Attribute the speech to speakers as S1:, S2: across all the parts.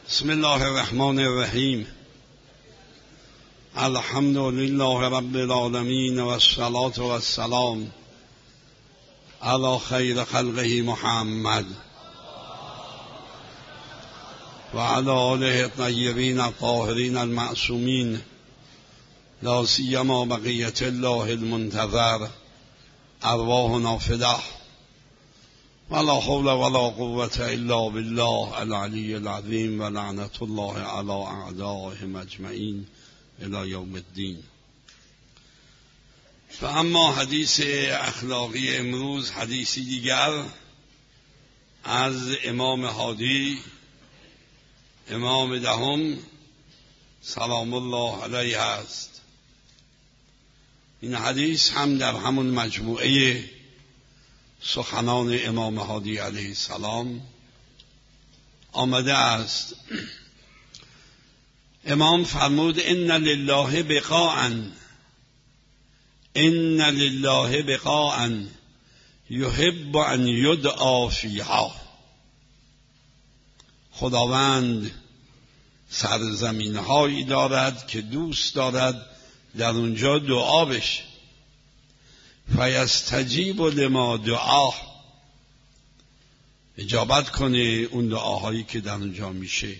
S1: بسم الله الرحمن الرحیم. الحمد لله رب العالمین و الصلاة و السلام علی خیر خلقه محمد و علی آله الطیبین الطاهرین المعصومین، لا سیما بقیة الله المنتظر، ارواحنا فداه ولا حول ولا قوة الا بالله العلی العظیم و لعنت الله علی اعدائهم اجمعین الی یوم الدین. و اما حدیث اخلاقی امروز حدیثی دیگر از امام هادی، امام دهم سلام الله علیه است. این حدیث هم در همون مجموعه سخنان امام هادی علیه السلام آمده است. امام فرمود ان لله بقاء، ان لله بقاء یحب ان یدعا فیها. خداوند سرزمین‌هایی دارد که دوست دارد در اونجا دعا بشه. فیستجیب لما دعا، اجابت کنه اون دعاهایی که در اونجا میشه.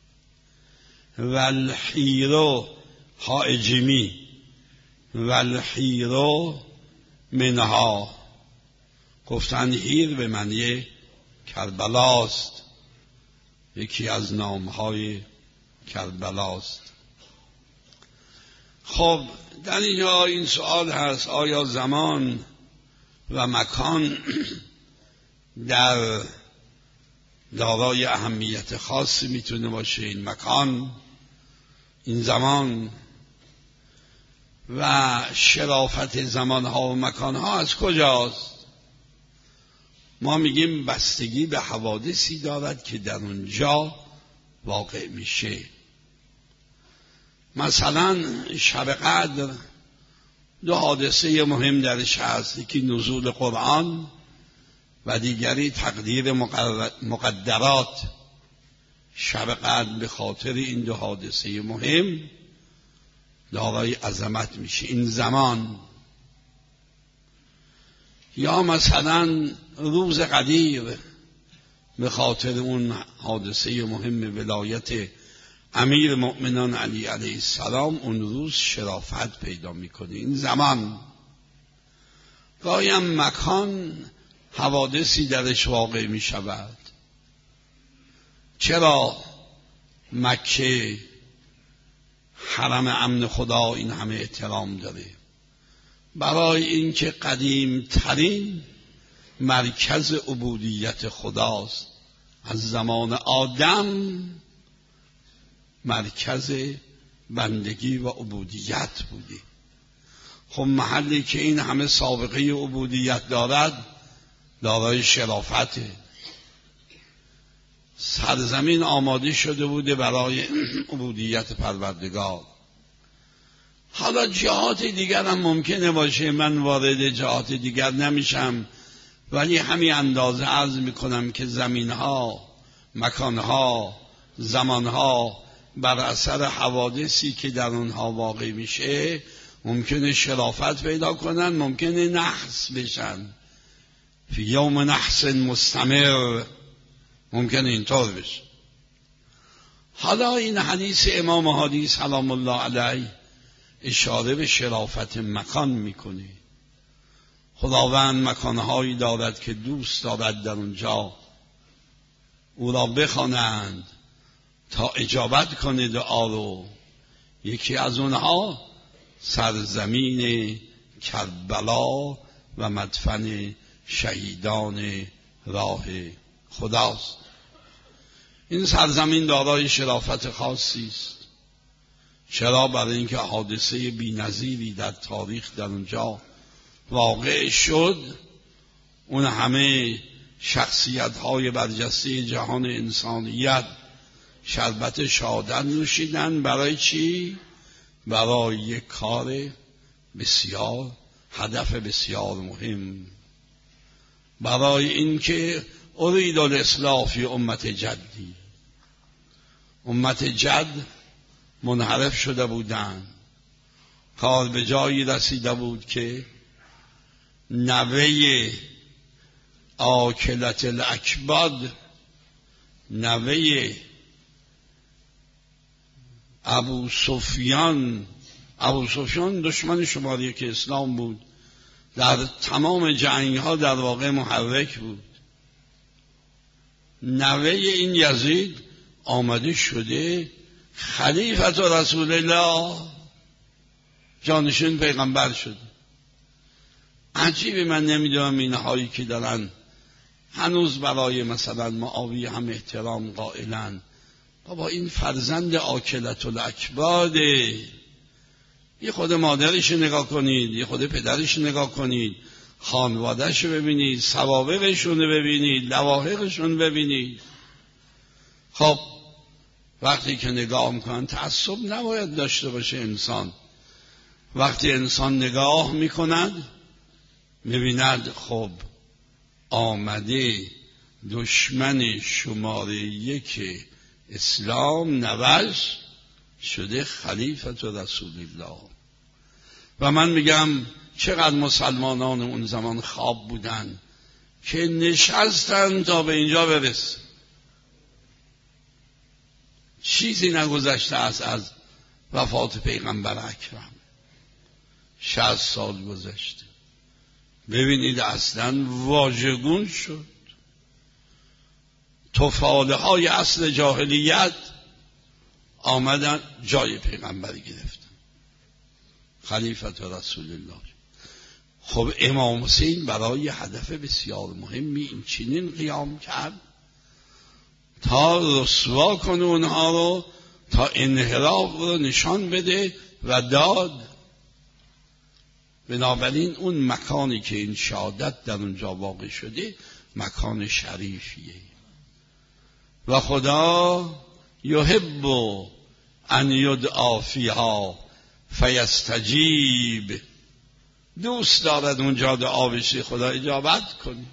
S1: والحیرو حائجمی، والحیرو منها، گفتن حیر به معنی کربلاست، یکی از نامهای کربلاست. خب در اینجا این سوال هست: آیا زمان و مکان در دارای اهمیت خاصی میتونه باشه؟ این مکان، این زمان و شرافت زمانها و مکانها از کجاست؟ ما میگیم بستگی به حوادثی دارد که در اونجا واقع میشه. مثلا شب قدر دو حادثه مهم درش هست، یکی نزول قرآن و دیگری تقدیر مقدرات. شب قدر به خاطر این دو حادثه مهم دارای عظمت میشه، این زمان. یا مثلا روز قدیر به خاطر اون حادثه مهم ولایت امیر مؤمنان علی علیه السلام، اون روز شرافت پیدا میکنه، این زمان. گاهی هم مکان حوادثی درش واقع میشود. چرا مکه حرم امن خدا این همه احترام داره؟ برای اینکه قدیم ترین مرکز عبودیت خداست. از زمان آدم مرکز بندگی و عبودیت بوده. خب محلی که این همه سابقه عبودیت دارد دارای شرافته. سرزمین آماده شده بوده برای عبودیت پروردگار. حالا جهات دیگر هم ممکنه باشه، من وارد جهات دیگر نمیشم، ولی همین اندازه عرض میکنم که زمینها، مکانها، زمانها بر اثر حوادثی که در اونها واقع میشه ممکنه شرافت پیدا کنن، ممکنه نحس بشن، فی یوم نحس مستمر، ممکنه اینطور بشه. حالا این حدیث امام هادی سلام الله علیه اشاره به شرافت مکان میکنه. خداوند مکانهایی دارد که دوست دارد در اونجا او را بخوانند تا اجابت کنه دعا رو. یکی از اونها سرزمین کربلا و مدفن شهیدان راه خداست. این سرزمین دارای شرافت خاصی است. چرا؟ برای اینکه حادثه بی‌نظیری در تاریخ در اونجا واقع شد. اون همه شخصیت‌های برجسته جهان انسانیت شربت شهادت نوشیدن. برای چی؟ برای یک کار بسیار، هدف بسیار مهم، برای اینکه ارید الاصلاح فی امت جدی. امت جد منحرف شده بودند. کار به جایی رسیده بود که نوه آکلت الاکباد، نوه ابو سفیان دشمن شماری که اسلام بود، در تمام جنگ ها در واقع محرک بود. نوه این یزید آمده شده خلیفت رسول الله، جانشین پیغمبر شده. عجیبه، من نمیدونم اینهایی که دارن هنوز برای مثلا معاویه هم احترام قائلن، بابا این فرزند آکلت الاکباده. یه خود مادرش نگاه کنید، یه خود پدرش نگاه کنید، خانوادهش ببینید، سوابقشون ببینید، لواحقشون ببینید. خب وقتی که نگاه میکنن تعصب نباید داشته باشه انسان. وقتی انسان نگاه میکند میبیند خب آمده دشمن شماره یک اسلام نوش شده خلیفت رسول الله. و من میگم چقدر مسلمانان اون زمان خواب بودن که نشستن تا به اینجا برسه. چیزی نگذشته است از وفات پیغمبر اکرم، 60 سال گذشته. ببینید اصلا واژگون شد. تفاله های اصل جاهلیت آمدن جای پیغمبر گرفتن، خلیفت رسول الله. خب امام حسین برای هدف بسیار مهمی این چنین قیام کرد تا رسوا کنه اونها رو، تا انحراف رو نشان بده و داد. بنابراین اون مکانی که این شهادت در اونجا واقع شده مکان شریفیه و خدا یحب ان یدعا فیها فیستجیب، دوست دارد اونجا دعا بشه، خدا اجابت کنه.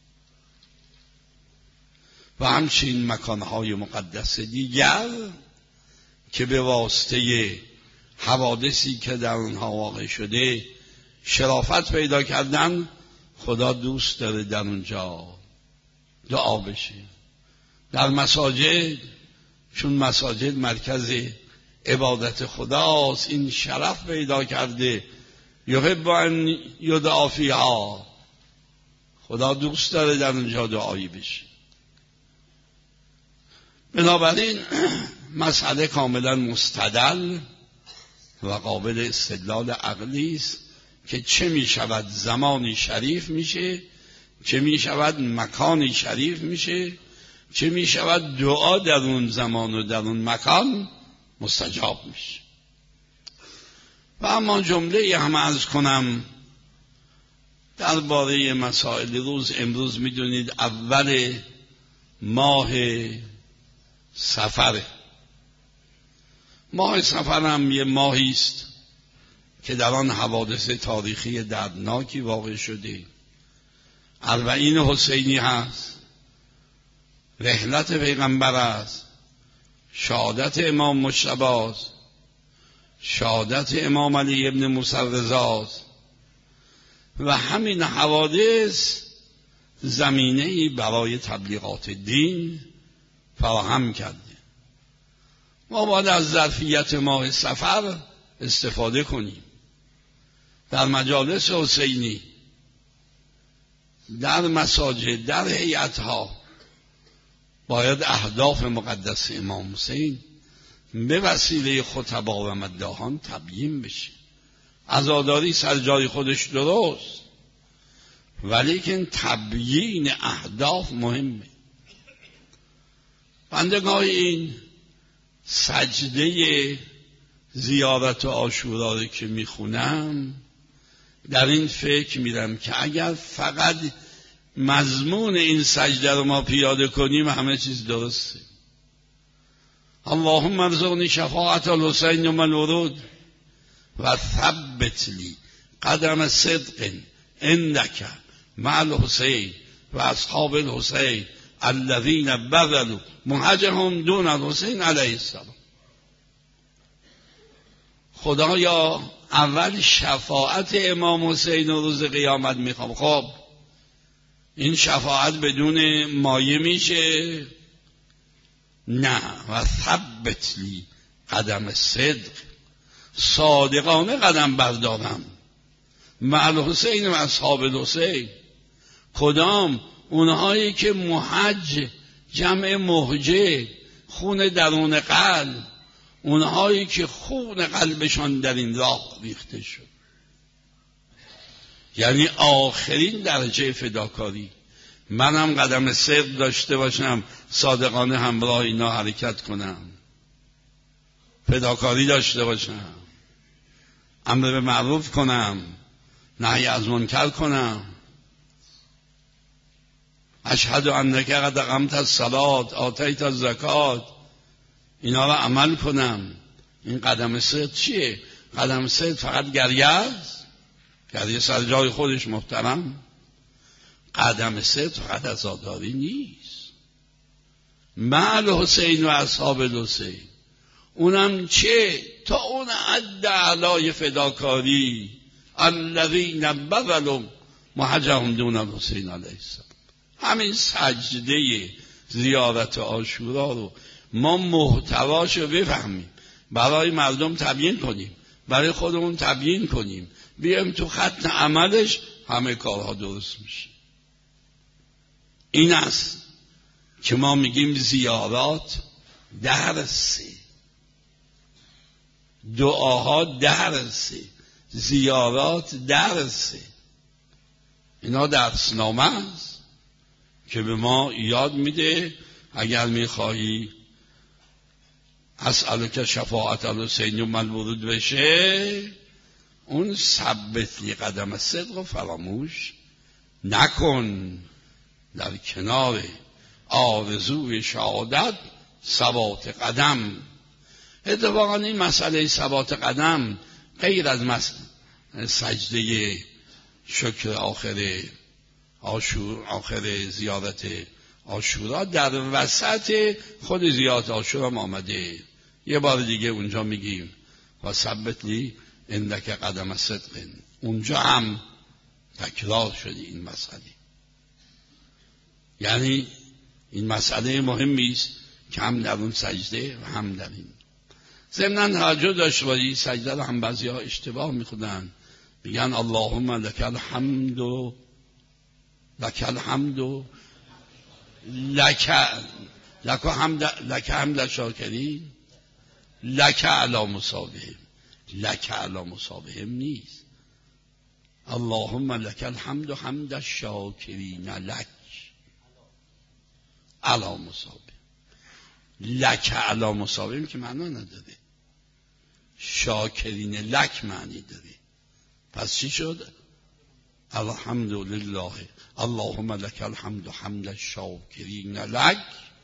S1: و همچنین مکانهای مقدس دیگر که به واسطه حوادثی که در اونها واقع شده شرافت پیدا کردن، خدا دوست داره در اونجا دعا بشه. در مساجد، چون مساجد مرکز عبادت خداست، این شرف پیدا کرده. یحب ان یدعا فیها، خدا دوست داره در اونجا دعایی بشه. بنابراین مسئله کاملا مستدل و قابل استدلال عقلی است که چه می شود زمانی شریف میشه، چه می شود مکانی شریف میشه، چه می شود دعا در اون زمان و در اون مکان مستجاب میشه. و اما جمله هم عرض کنم درباره مسائل روز. امروز میدونید اول ماه صفر. ماه صفر هم یه ماهی است که در آن حوادث تاریخی دردناکی واقع شده. 40 حسینی هست، رحلت پیغمبر است، شهادت امام مجتبی است، شهادت امام علی ابن موسی رضا است و همین حوادث زمینه‌ای برای تبلیغات دین فراهم کرده. ما باید از ظرفیت ماه صفر استفاده کنیم. در مجالس حسینی، در مساجد، در هیئت‌ها باید اهداف مقدس امام حسین به وسیله خطبا و مداحان تبیین بشه. عزاداری سر جای خودش درست، ولیکن تبیین اهداف مهمه. بندگاه این سجده زیارت عاشورا که میخونم در این فکر میرم که اگر فقط مضمون این سجده رو ما پیاده کنیم همه چیز درسته. اللهم ارزقنی شفاعت الحسین یوم الورود و ثبت لی قدم صدق عندک مع الحسین و اصحاب الحسین الذین بذلوا مهجهم دون الحسین علیه السلام. خدایا اول شفاعت امام حسین روز قیامت میخوام. خب این شفاعت بدون مایه میشه؟ نه. و ثبت لی قدم صدق، صادقانه قدم بردارم مع الحسین و اصحاب الحسین. کدام؟ اونهایی که محج، جمع مهجه، خون درون قلب، اونهایی که خون قلبشان در این راه ریخته شد، یعنی آخرین درجه فداکاری. منم قدم صدق داشته باشم، صادقانه همراه اینا حرکت کنم، فداکاری داشته باشم، امر به معروف کنم، نهی از منکر کنم، اشهد انک قد اقمت الصلاة آتیت الزکات، اینا رو عمل کنم. این قدم صدق چیه؟ قدم صدق فقط گریه است؟ گریه سر جای خودش محترم. قدم صدق فقط عزاداری نیست. مع الحسین و اصحاب الحسین، اونم چه؟ تا اون حد اعلای فداکاری. الذین بذلوا مهجهم دون الحسین علیه السلام. همین سجده زیارت عاشورا رو ما محتواش رو بفهمیم، برای مردم تبیین کنیم، برای خودمون تبیین کنیم، بیایم تو خط عملش، همه کارها درست میشه. این است که ما میگیم زیارات درسه، دعاها درسه، زیارات درسه. اینا درسنامه است که به ما یاد میده اگر میخواهی اسألک شفاعت الحسین و الورود بشه، اون ثبت لی قدم صدق و فراموش نکن. در کنار آرزوی شهادت ثبات قدم. اتفاقا این مسئله ثبات قدم غیر از سجده شکر آخر زیارت عاشورا، در وسط خود زیارت عاشورا هم آمده. یه بار دیگه اونجا میگیم و ثبت لی عندک قدم صدق، اونجا هم تکرار شده این مسئله. یعنی این مسئله مهمی است که هم در اون سجده و هم در این. ضمناً توجه داشته باشید، سجده رو هم بعضی‌ها اشتباه میخونن، میگن اللهم لک الحمد لک الحمد لک حمد شاکرین لک علی مصابهم. لک علی مصابهم نیست. اللهم لک الحمد حمد الشاکرین لک علی مصابهم. لک علی مصابهم که معنا نداره، شاکرین لک معنی داره. پس چی شد؟ الحمد لله اللهم لک الحمد حمد الشاکرین لک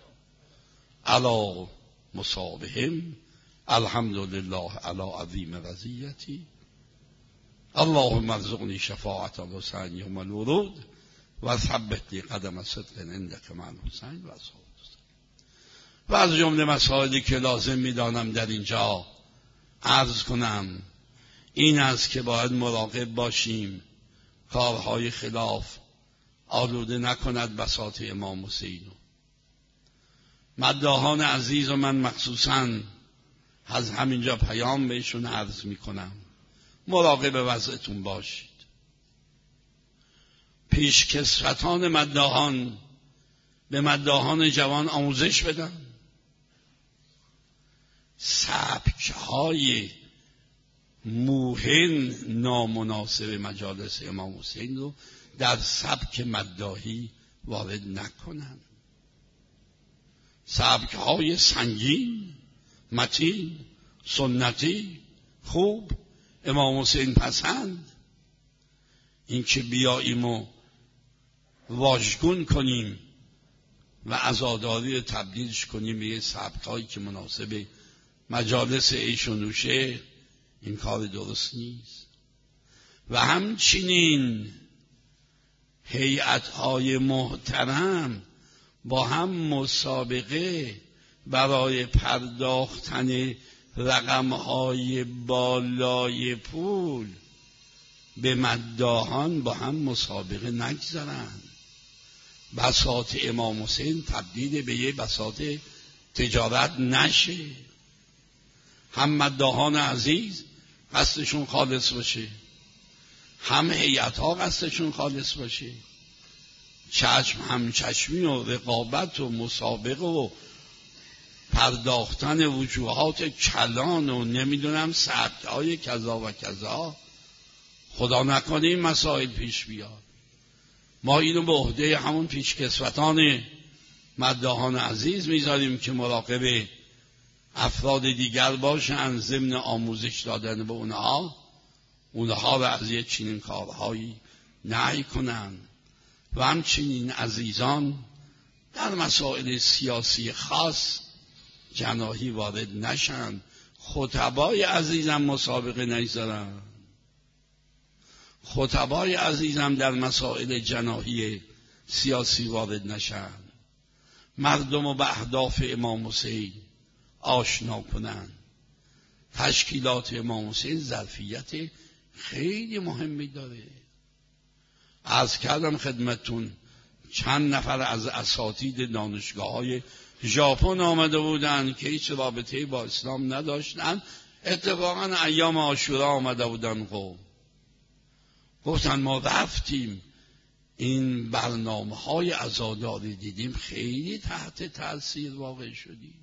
S1: علی مصابهم. الحمد لله علی عظیم رضیتی. اللهم ارزقنی شفاعت الحسین یوم الورود و ثبت لی قدم صدق عندک مع الحسین و اصحاب الحسین. و از جمله مسائلی که لازم میدانم در اینجا عرض کنم این است که باید مراقب باشیم کارهای خلاف آلوده نکند بساط امام حسین. مداحان عزیز و من مخصوصاً از همینجا پیام بهشون عرض میکنم، مراقب وضعتون باشید. پیشکسوتان مداحان به مداحان جوان آموزش بدن، سبکهای موهن نامناسب مجالس امام حسین رو در سبک مداحی وارد نکنن. سبکهای سنگین، متین، سنتی، خوب، امام حسین پسند. این که بیاییم و واژگون کنیم و عزاداری رو تبدیلش کنیم به یه سبکایی که مناسب مجالس عیش و نوشه، این کار درست نیست. و همچنین هیئت‌های محترم با هم مسابقه برای پرداختن رقم‌های بالای پول به مداحان با هم مسابقه نگذارن. بساط امام حسین تبدیل به یه بساط تجارت نشه. هم مداحان عزیز قصدشون خالص باشه، هم هیئت‌ها قصدشون خالص باشه. چشم همچشمی و رقابت و مسابقه و پرداختن وجوهات کلان و نمیدونم سبک‌های کذا و کذا، خدا نکنه این مسائل پیش بیاد. ما اینو به عهده همون پیشکسوتان مداحان عزیز میذاریم که مراقب افراد دیگر باشن، ضمن آموزش دادن به اونها رو از یه چنین کارهایی نهی کنن. و همچنین عزیزان در مسائل سیاسی خاص جناحی وارد نشن. خطبای عزیزم مسابقه نگذارن. خطبای عزیزم در مسائل جناحی سیاسی وارد نشن. مردم و به اهداف امام حسین آشنا کنن. تشکیلات امام حسین ظرفیت خیلی مهمی داره. عرض کردم خدمتون چند نفر از اساتید دانشگاه‌های ژاپن آمده بودن که هیچ رابطه‌ای با اسلام نداشتن. اتفاقا ایام عاشورا آمده بودن. گفتن ما رفتیم این برنامه‌های عزاداری دیدیم، خیلی تحت تأثیر واقع شدیم.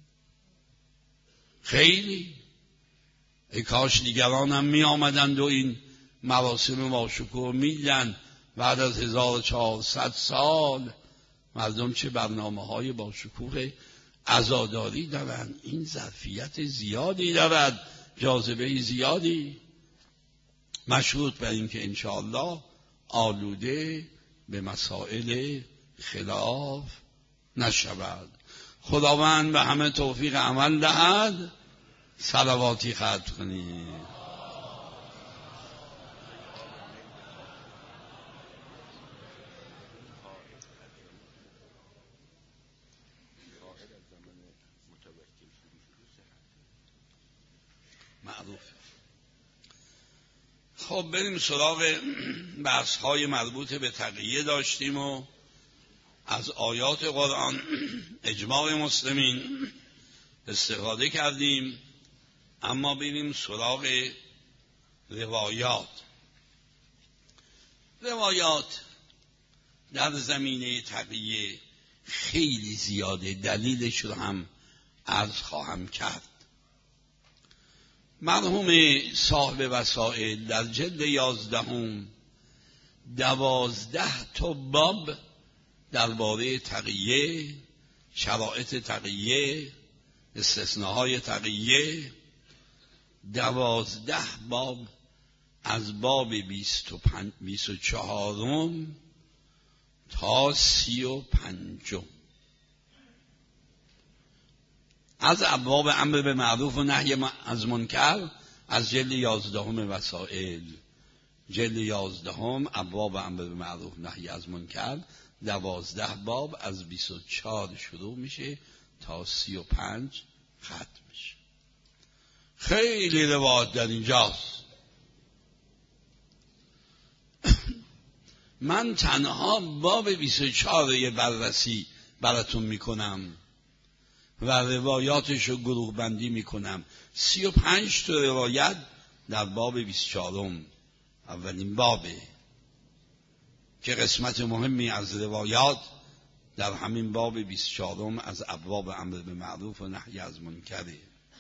S1: خیلی ای کاش دیگران هم می آمدند و این مراسم باشکوه می‌دیدند. بعد از 1400 سال مردم چه برنامه‌های باشکوه عزاداری دارند. این ظرفیت زیادی دارد، جاذبه زیادی، مشروط بر این که انشاءالله آلوده به مسائل خلاف نشود. خداوند به همه توفیق عمل دهد. صلواتی ختم کنید. معروف. خب بریم سراغ بحث‌های مربوط به تقیه. داشتیم و از آیات قرآن اجماع مسلمین استفاده کردیم. اما بریم سراغ روایات. روایات در زمینه تقیه خیلی زیاده. دلیلش رو هم عرض خواهم کرد. مرحوم صاحب وسائل در جلد 11 12 تا باب درباره تقیه، شرایط تقیه، استثناهای تقیه، 12 باب از باب 24 تا 35 از ابواب امر به معروف و نهی از منکر از جلد 11 وسائل. جلد 11 ابواب امر به معروف و نهی از منکر 12 باب از 24 شروع میشه تا 35 ختم میشه. خیلی روایت در اینجاست. من تنها باب 24 یه بررسی براتون میکنم و روایاتش رو گروه بندی میکنم. 35 تا روایت در باب 24 اولین بابه که قسمت مهمی از روایات در همین باب 24 از ابواب امر به معروف و نهی از منکره.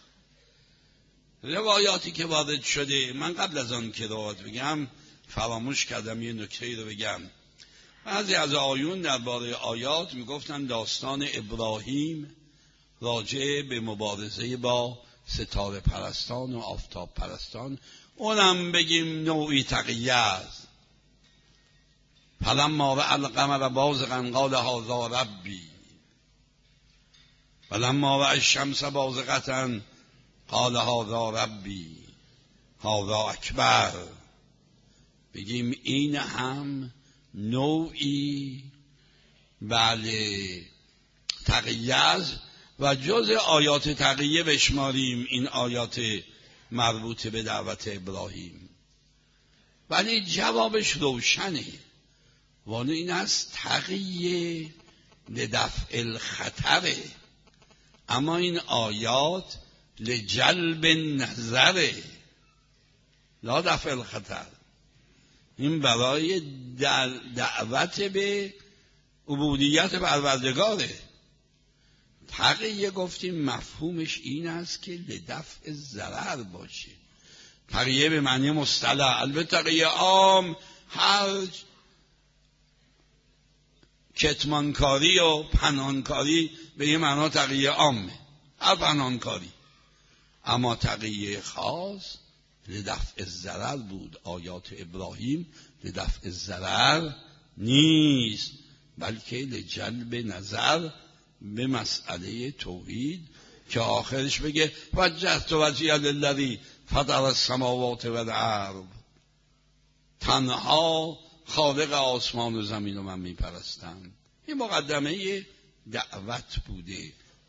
S1: روایاتی که وارد شده، من قبل از آن که روایت بگم فراموش کردم یه نکته رو بگم. بعضی از آیون درباره آیات میگفتن داستان ابراهیم راجع به مبارزه با ستاره پرستان و آفتاب پرستان، اونم بگیم نوعی تقیه است. فلما رأى القمر بازغا قال هذا ربی فلما رأى الشمس بازغة قال هذا ربی هذا اکبر. بگیم این هم نوعی بله تقیه است و جز آیات تقیه بشماریم این آیات مربوط به دعوت ابراهیم. ولی جوابش روشنه، وانه این است تقیه لدفع الخطره، اما این آیات لجلب نظره لا دفع الخطر. این برای دعوت به عبودیت پروردگاره. تقیه گفتیم مفهومش این است که لدفع ضرر باشه. تقیه به معنی مصطلح، البته تقیه عام هر کتمانکاری و پنهانکاری به یه معنا تقیه عامه، هر پنهانکاری. اما تقیه خاص لدفع ضرر بود. آیات ابراهیم لدفع ضرر نیست، بلکه لجلب نظر به مسئله توحید که آخرش بگه وجهت وجهی للذی فطر السماوات والارض، تنها خالق آسمان و زمین رو من میپرستم. این مقدمه دعوت بوده.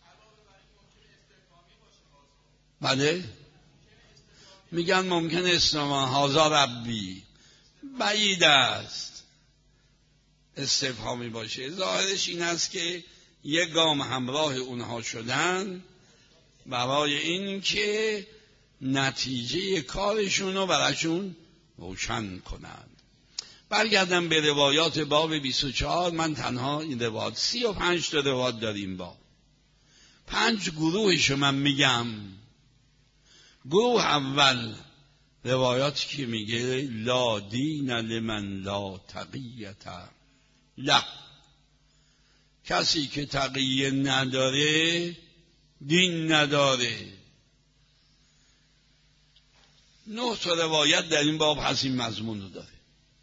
S1: بله میگن ممکن استفهام هازا ربی، بعید است استفهامی باشه. ظاهرش این است که یک گام همراه اونها شدن برای این که نتیجه کارشون رو براشون روشن کنند. برگردم به روایات باب 24. من تنها این روایات 35 تا روایات داریم. باب 5 گروهشو من میگم. گروه اول روایاتی که میگه لا دین لمن لا تقیت لا، کسی که تقیه نداره دین نداره. 9 تا روایت در این باب هست این مضمون رو داره.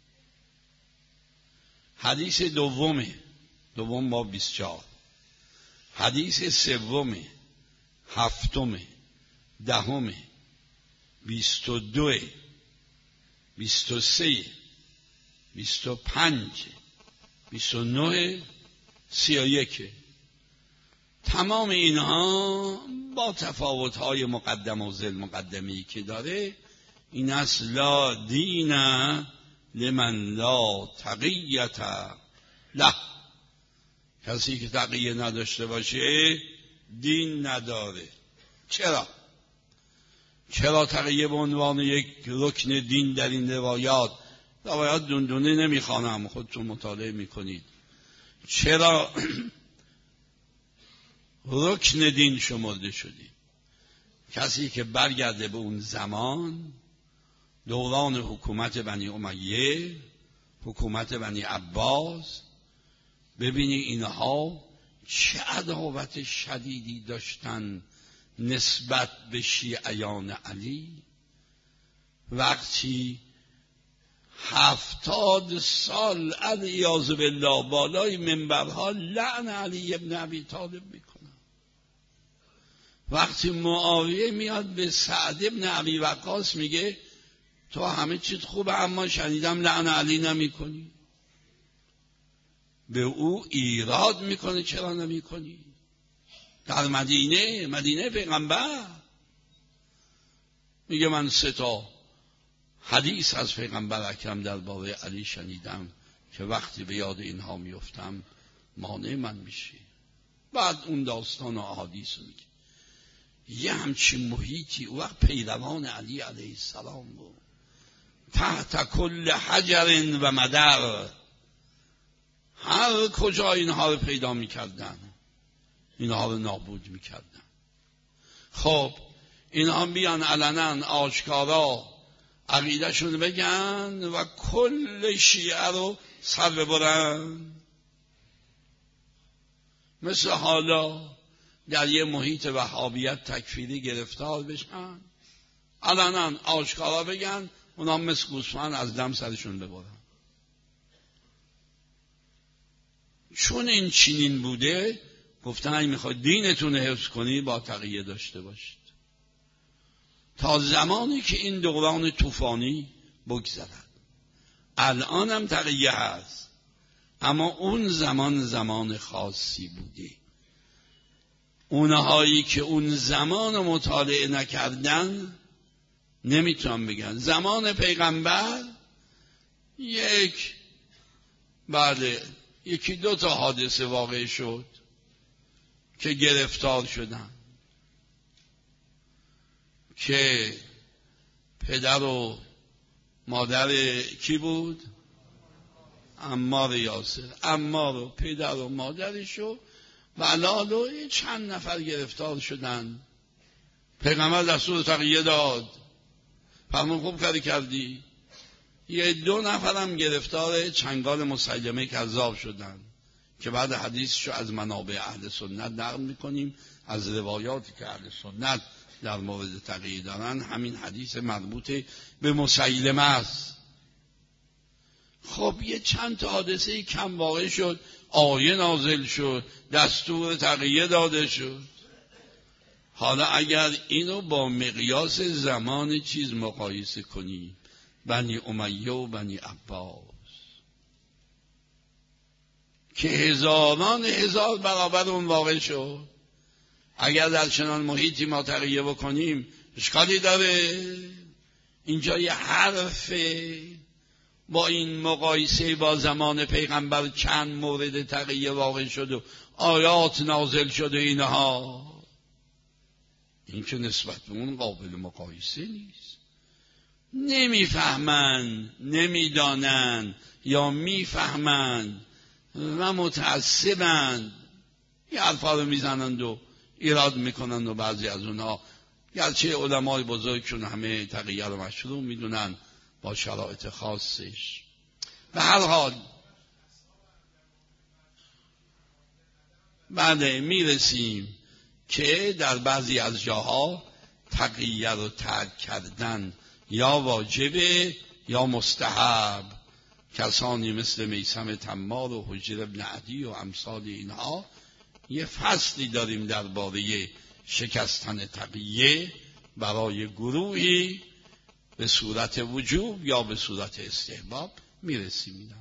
S1: حدیث دوم باب 24، حدیث سوم، هفتم، دهم، 22، 23، 25، 29، 31. تمام اینها با تفاوت‌های مقدم و ذل مقدمی که داره این است لا دین لمن لا تقیت له، کسی که تقیه نداشته باشه دین نداره. چرا تقیه به عنوان یک رکن دین در این روایات دندونه نمیخوانم، خودتون مطالعه میکنید. چرا رکن دین شمرده شدی؟ کسی که برگرده به اون زمان، دوران حکومت بنی امیه، حکومت بنی عباس، ببینی اینها چه عداوت شدیدی داشتن نسبت به شیعیان علی. وقتی 70 سال علیاذ بالله بالای منبرها لعن علی ابن ابی طالب میکنن، وقتی معاویه میاد به سعد ابن ابی وقاص میگه تو همه چیز خوبه اما شنیدم لعن علی نمیکنی، به او ایراد میکنه چرا نمیکنی؟ در مدینه پیغمبر میگه من 3 حدیث از پیغمبر اکرم درباره علی شنیدم که وقتی به یاد اینها میفتم مانع من میشه. بعد اون داستان و احادیث رو میگه. یه همچین محیطی او وقت پیروان علی علیه السلام بود، تحت کل حجر و مدر، هر کجا اینها رو پیدا میکردن اینها رو نابود میکردن. خب اینها بیان علنا آشکارا عقیدهشون بگن و کل شیعه رو سر ببرن، مثل حالا در یه محیط وهابیت تکفیری گرفتار بشن، علنا آشکارا بگن، اونا مثل گوسفند از دم سرشون ببرن. چون این چنین بوده گفتن اگه میخواید دینتون حفظ کنی با تقیه داشته باشید تا زمانی که این دوران طوفانی بگذرد. الان هم تقیه هست اما اون زمان خاصی بوده. اونهایی که اون زمان مطالعه نکردن نمیتونن بگن. زمان پیغمبر یکی دو تا حادثه واقع شد که گرفتار شدن، که پدر و مادر کی بود؟ عمار یاسر. عمار و پدر و مادرش و بلال و چند نفر گرفتار شدن. پیغمبر دستور تقیه داد، فرمون خوب کردی. یه 2 نفرم گرفتار چنگال مسیلمه کذاب شدن که بعد حدیثشو از منابع اهل سنت نقل میکنیم، از روایاتی که اهل سنت در مورد تقیه دارن. همین حدیث مربوط به مسیلمه است. خب یه چند تا حادثه کم واقع شد، آیه نازل شد، دستور تقیه داده شد. حالا اگر اینو با مقیاس زمان چیز مقایسه کنیم، بنی امیه و بنی عباس که هزاران هزار برابر اون واقع شد، اگر در چنان محیطی ما تقیه بکنیم اشکالی داره؟ اینجا یه حرفه. با این مقایسه با زمان پیغمبر چند مورد تقیه واقع شد و آیات نازل شد و اینها، این که نسبت به اون قابل مقایسه نیست. نمیفهمن، نمیدانن، یا میفهمن و متعصبن، یه حرفا رو میزنند و ایراد میکنند و بعضی از اونها گرچه علمای بزرگشون همه تقیه رو مشروع میدونن با شرایط خاصش. به هر حال بعد میرسیم که در بعضی از جاها تقیه رو ترک کردن یا واجبه یا مستحب. کسانی مثل میثم تمار و حجر ابن عدی و امثال اینها یه فصلی داریم درباره شکستن تقیه برای گروهی به صورت وجوب یا به صورت استحباب میرسیم. اینا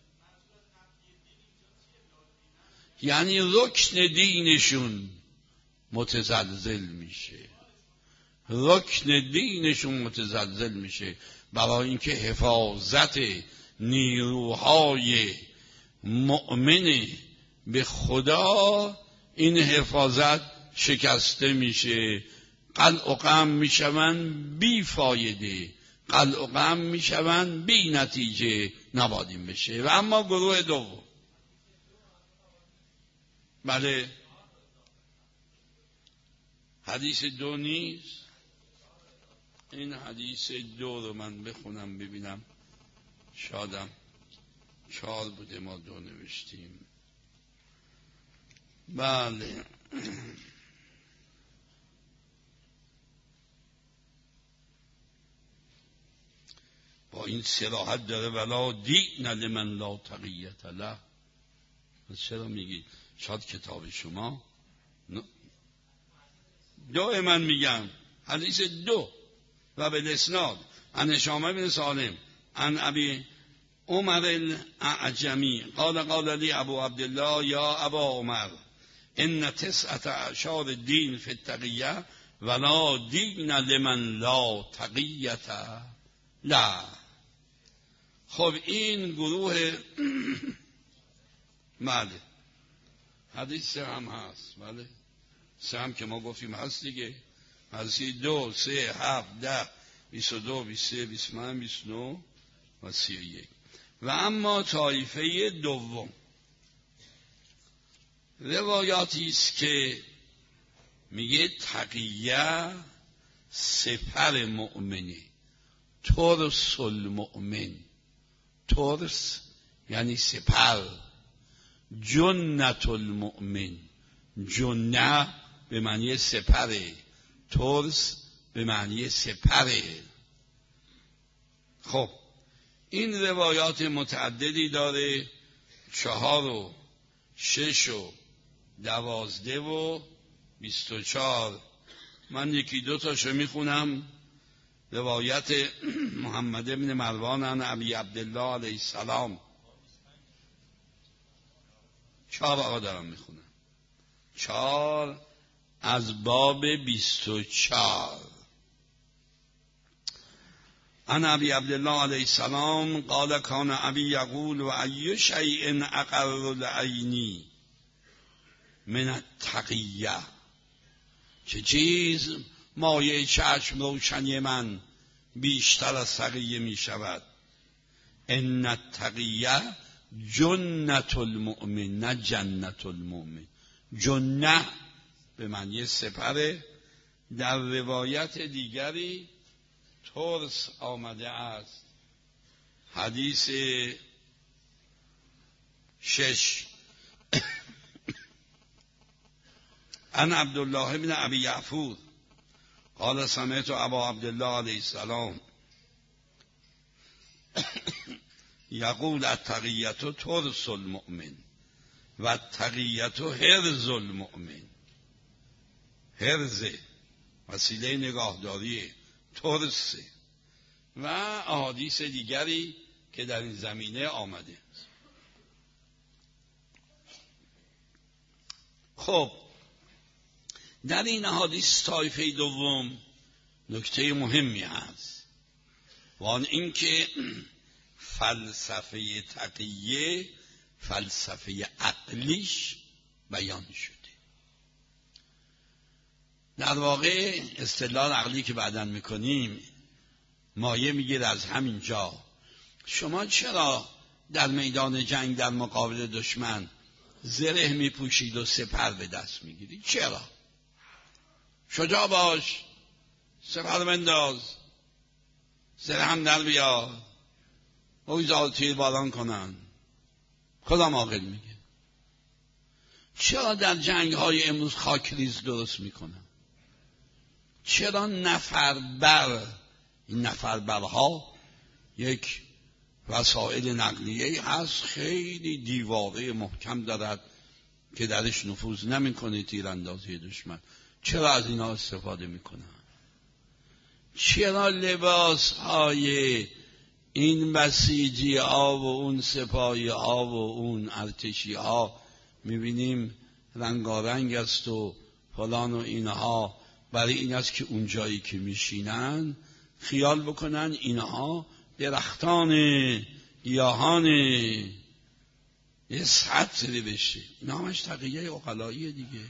S1: یعنی رکن دینشون متزلزل میشه، رکن دینشون متزلزل میشه. برای اینکه حفاظت نیروهای مؤمن به خدا، این حفاظت شکسته میشه، قلع و قم میشون بی فایده، قلع و قم میشون بی نتیجه. نبادیم بشه. و اما گروه دوم، بله، حدیث 2 نیست. این حدیث 2 رو من بخونم ببینم، شادم 4 بوده ما 2 نوشتیم. بله، با این صراحت داره، ولا دین لمن لا تقیة له. چرا میگید شاید کتاب شما 2 من میگم حدیث 2 و به اسناد عن هشام بن سالم عن ابی عمر الاعجمی قال قال لی ابو عبدالله یا ابا عمر ان 9 اعشار الدین فی التقیة ولا دین لمن لا تقیة له. خب این گروه بله، حدیث 3 هم هست. بله، 3 هم که ما گفتیم هست دیگه. حدیث 2 3 7 10 22 23 25 29 و 31. و اما طایفه دوم روایاتی است که میگه تقیه سپر مؤمنه، ترس المؤمن. ترس یعنی سپر، جنت المؤمن، جنه به معنی سپره، ترس به معنی سپره. خب این روایات متعددی داره، 4 و 6 و 12 و 24. من 1-2 تاشو میخونم. روایت محمد بن مروان عن ابی عبدالله علیه السلام. 4 آقا دارم میخونم. 4 از باب 24. عن ابی عبدالله علیه السلام قال کان ابی یقول و ای شیء اقر لعینی من التقیه، چه چیز مایه چشم روشنی من بیشتر از تقیه می شود؟ ان التقیه جنت المؤمن، نه جنت المؤمن. جنه به معنی سپره. در روایت دیگری ترس آمده است. حدیث 6 عن عبدالله بن ابی یعفور قال سمعت ابا عبدالله علیه السلام یقول التقیة ترس المؤمن و التقیة حرز المؤمن. حرز وسیله نگاهداری، ترس و احادیث دیگری که در این زمینه آمده. خب در این احادیث طایفه دوم نکته مهمی هست و آن اینکه فلسفه تقیه فلسفه عقلیش بیان شده. در واقع استدلال عقلی که بعداً میکنیم مایه میگیره از همین جا. شما چرا در میدان جنگ در مقابل دشمن زره میپوشید و سپر به دست میگیرید؟ چرا؟ شجاع باش، سپر بنداز، زره هم در بیار، بگذار تیر باران کنن. خدا عاقل میگه. چرا در جنگ های امروز خاکریز درست میکنن؟ چرا نفربر؟ این نفربرها یک وسایل نقلیه هست خیلی دیواره محکم دارد که درش نفوذ نمیکنه تیراندازی دشمن. چرا از اینا استفاده میکنن؟ چرا لباس های این بسیجی ها و اون سپاهی ها و اون ارتشی ها میبینیم رنگارنگ است و فلان و اینها؟ برای این است که اون جایی که میشینن خیال بکنن اینها درختان گیاهان یه سطری بشه. اینا همش تقیه عقلاییه دیگه.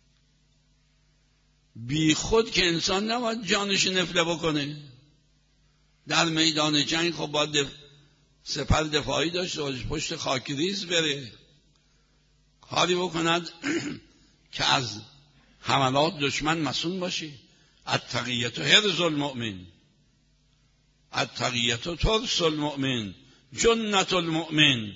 S1: بی خود که انسان نباید جانش نفله بکنه. در میدان جنگ خب باید سپر دفاعی داشته باشه، پشت خاکریز بره، کاری بکند که از حملات دشمن مسئول باشی. التقیة حرز المؤمن، التقیة ترس المؤمن، جنت المؤمن.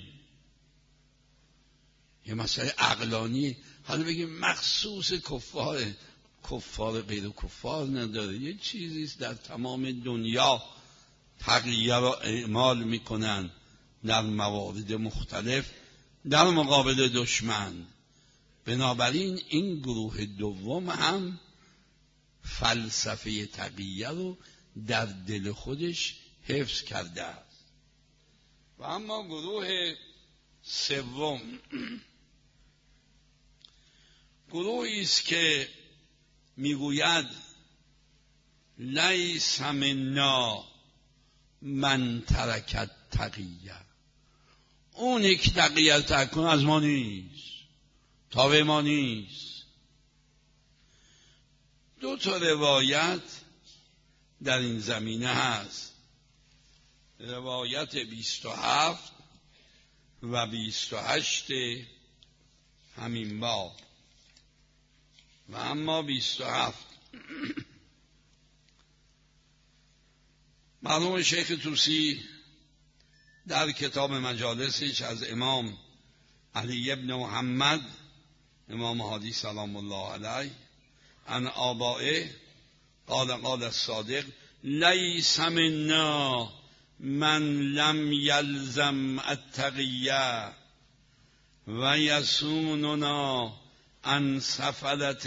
S1: یه مسئله عقلانی. حالا بگیم مخصوص کفار غیر کفار نداره، یه چیزیست در تمام دنیا تقیه را اعمال میکنن در موارد مختلف در مقابل دشمن. بنابراین این گروه دوم هم فلسفه تقیه رو در دل خودش حفظ کرده است. و اما گروه سوم گروهی است که میگوید لیس منا من ترک التقیه، اونی که تقیه ترک کنه از ما نیست، تابع ما نیست. دو تا روایت در این زمینه هست، روایت 27 و 28 همین باب. و اما 27 مرحوم شیخ طوسی در کتاب مجالسش از امام علی ابن محمد امام هادی سلام الله علیه عن آبائه قال قال الصادق لیس منا من لم یلزم التقیه و یسوننا عن سفلت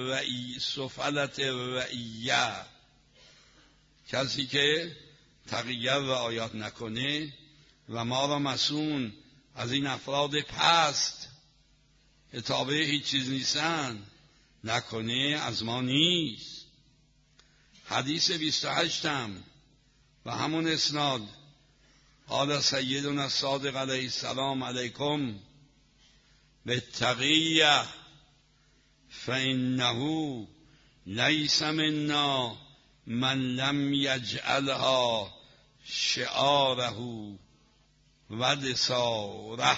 S1: الرعیه. کسی که تقیه رعایت نکنه و ما را مسئول از این افراد پست که تابع هیچ چیز نیستن نکنه از ما نیست. حدیث 28 و همون اسناد قال سیدنا الصادق علیه السلام علیکم بالتقیه فانه لیس منا من لم یجعلها شعاره و دساره.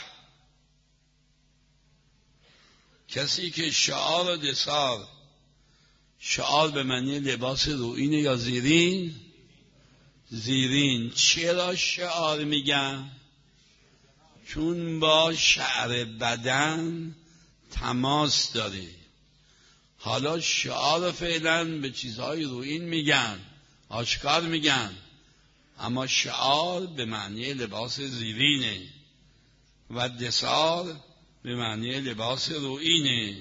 S1: کسی که شعار و دسار، شعار به معنی لباس روئینه یا زیرین، زیرین. چرا شعار میگن؟ چون با شعر بدن تماس داره. حالا شعار فعلا به چیزهای روئین میگن، آشکار میگن، اما شعار به معنی لباس زیرینه و دسار به معنی لباس روئینه.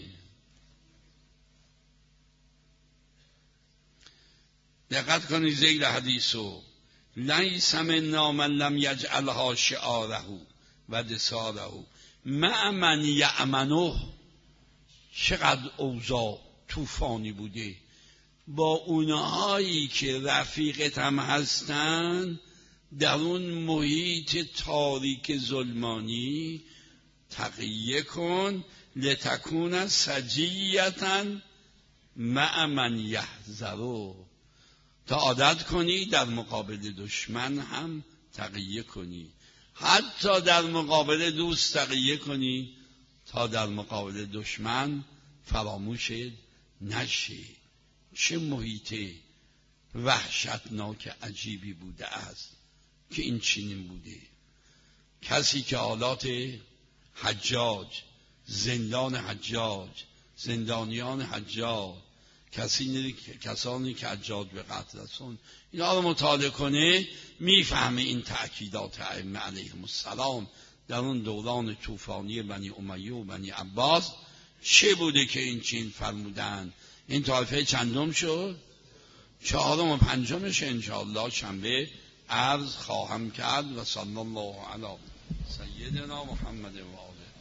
S1: دقت کنید ذیل حدیثو لیس منا من لم یجعلها شعاره و دساره مع من یأمنه. چقدر اوضاع طوفانی بوده. با اونهایی که رفیقت هم هستن در اون محیط تاریک ظلمانی تقیه کن لتکون سجیتا مع من یحذرو، تا عادت کنی در مقابل دشمن هم تقیه کنی، حتی در مقابل دوست تقیه کنی تا در مقابل دشمن فراموش نشی. چه محیط وحشتناک عجیبی بوده است که این چنین بوده. کسی که حالات حجاج، زندان حجاج، زندانیان حجاج، کسانی که حجاج به قتل رسوند، اینا رو مطالعه کنه میفهمه این تأکیدات ائمه علیهم السلام در اون دوران طوفانی بنی امیه و بنی عباس چه بوده که این چین فرمودن. این طایفه چندم شد؟ 4 و 5 انشاءالله شنبه عرض خواهم کرد. و صلی الله علی سیدنا محمد و آله.